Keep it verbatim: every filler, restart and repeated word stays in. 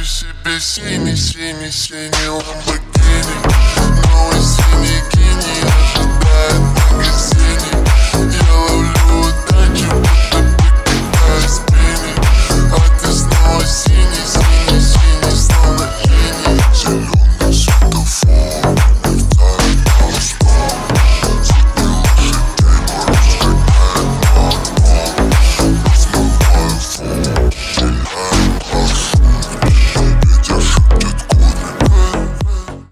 себе синий, синий, синий ламборгини. Новый синий гини ожидает в магазине.